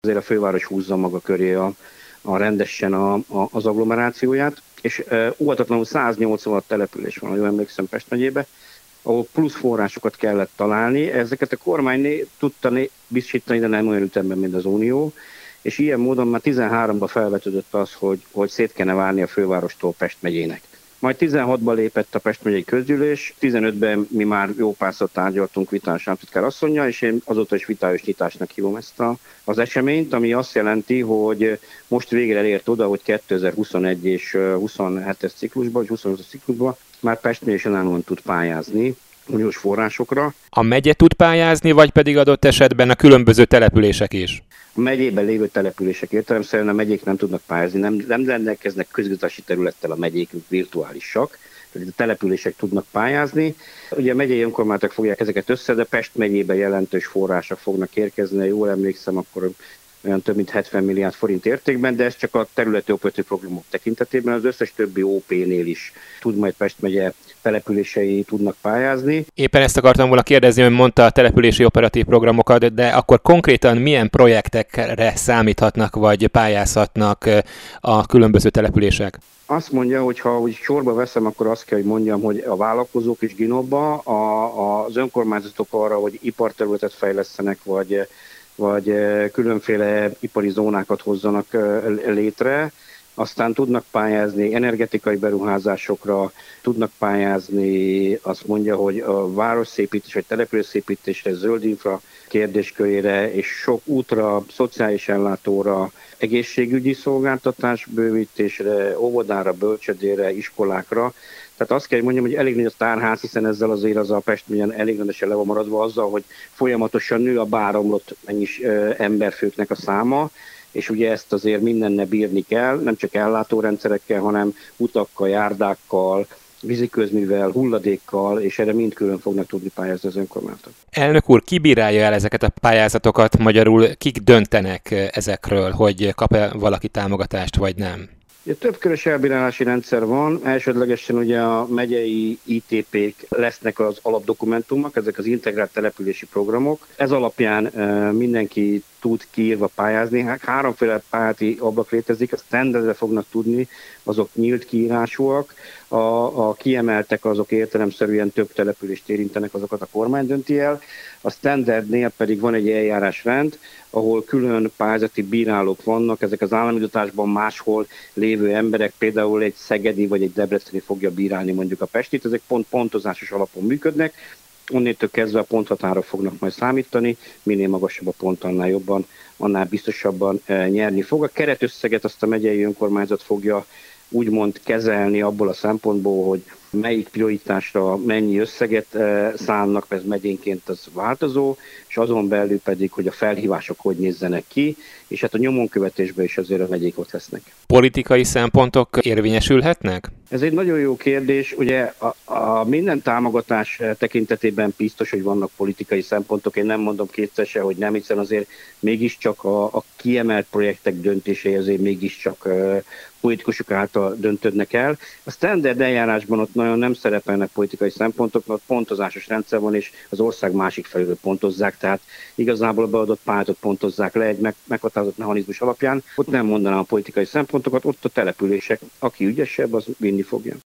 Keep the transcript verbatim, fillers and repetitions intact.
Azért a főváros húzza maga köré a, a rendesen a, a, az agglomerációját, és e, óvatatlanul száznyolcvan település van, ha jól emlékszem, Pest megyébe, ahol plusz forrásokat kellett találni. Ezeket a kormány tudta biztosítani, de nem olyan ütemben, mint az Unió, és ilyen módon már tizenháromban felvetődött az, hogy, hogy szét kellene válni a fővárostól Pest megyének. Majd tizenhatban lépett a Pest megyei közgyűlés, tizenötben mi már jó párszor tárgyaltunk Vitályos államtitkár asszonnyal, és én azóta is vitályos nyitásnak hívom ezt a, az eseményt, ami azt jelenti, hogy most végre elért oda, hogy kétezer-huszonegy és huszonhetes ciklusban, vagy huszonötös ciklusban már Pest megye is önállóan tud pályázni uniós forrásokra. A megye tud pályázni, vagy pedig adott esetben a különböző települések is? A megyében lévő települések értelemszerűen a megyék nem tudnak pályázni, nem, nem rendelkeznek közigazgatási területtel a megyék, virtuálisak, tehát a települések tudnak pályázni. Ugye a megyei önkormányzatok fogják ezeket össze, de Pest megyében jelentős források fognak érkezni, jól emlékszem, akkor olyan több mint hetven milliárd forint értékben, de ez csak a területi operatív programok tekintetében, az összes többi ó pé-nél is tud majd Pest megye települései tudnak pályázni. Éppen ezt akartam volna kérdezni, hogy mondta a települési operatív programokat, de akkor konkrétan milyen projektekre számíthatnak, vagy pályázhatnak a különböző települések? Azt mondja, hogy ha úgy sorba veszem, akkor azt kell, hogy mondjam, hogy a vállalkozók is Ginóba, a, az önkormányzatok arra, hogy iparterületet fejlesztenek, vagy vagy különféle ipari zónákat hozzanak létre, aztán tudnak pályázni energetikai beruházásokra, tudnak pályázni, azt mondja, hogy a városszépítés vagy településszépítésre, zöld infra kérdéskörére, és sok útra, szociális ellátóra, egészségügyi szolgáltatás bővítésre, óvodára, bölcsödére, iskolákra. Tehát azt kell, hogy mondjam, hogy elég nagy a tárház, hiszen ezzel azért az a Pest megyen elég rendesen le van maradva azzal, hogy folyamatosan nő a beáramlott mennyis emberfőknek a száma, és ugye ezt azért mindenne bírni kell, nem csak ellátórendszerekkel, hanem utakkal, járdákkal, víziközművel, hulladékkal, és erre mind külön fognak tudni pályázni az önkormányzatok. Elnök úr, ki bírálja el ezeket a pályázatokat, magyarul kik döntenek ezekről, hogy kap-e valaki támogatást, vagy nem? Ja, több körös elbírálási rendszer van, elsődlegesen ugye a megyei i té pék lesznek az alapdokumentumok, ezek az integrált települési programok. Ez alapján e, mindenki tud kiírva pályázni. Hát háromféle pályázati ablak létezik, azt tenderre fognak tudni, azok nyílt kiírásúak, a, a kiemeltek azok értelemszerűen több települést érintenek, azokat a kormány dönti el. A standardnél pedig van egy eljárásrend, ahol külön pályázati bírálók vannak, ezek az államhivatásban máshol lévő emberek, például egy szegedi vagy egy debreceni fogja bírálni mondjuk a pestit, ezek pont pontozásos alapon működnek, onnétől kezdve a ponthatárok fognak majd számítani, minél magasabb a pont, annál jobban, annál biztosabban e, nyerni fog. A keretösszeget azt a megyei önkormányzat fogja úgymond kezelni abból a szempontból, hogy melyik prioritásra mennyi összeget e, szánnak, ez megyénként az változó, és azon belül pedig, hogy a felhívások hogy nézzenek ki, és hát a nyomonkövetésben is azért a megyék ott lesznek. Politikai szempontok érvényesülhetnek? Ez egy nagyon jó kérdés. Ugye a, a minden támogatás tekintetében biztos, hogy vannak politikai szempontok. Én nem mondom kétszer se, hogy nem, hiszen azért mégiscsak a, a kiemelt projektek döntései azért mégiscsak uh, politikusok által döntődnek el. A standard eljárásban ott nagyon nem szerepelnek politikai szempontok, mert pontozásos rendszer van, és az ország másik felől pontozzák, tehát igazából a beadott pályázatot pontozzák le egy meg, meghatározott mechanizmus alapján. Ott nem mondanám a politikai szempontokat, ott a települések, aki ügyesebb, az vinni fogja.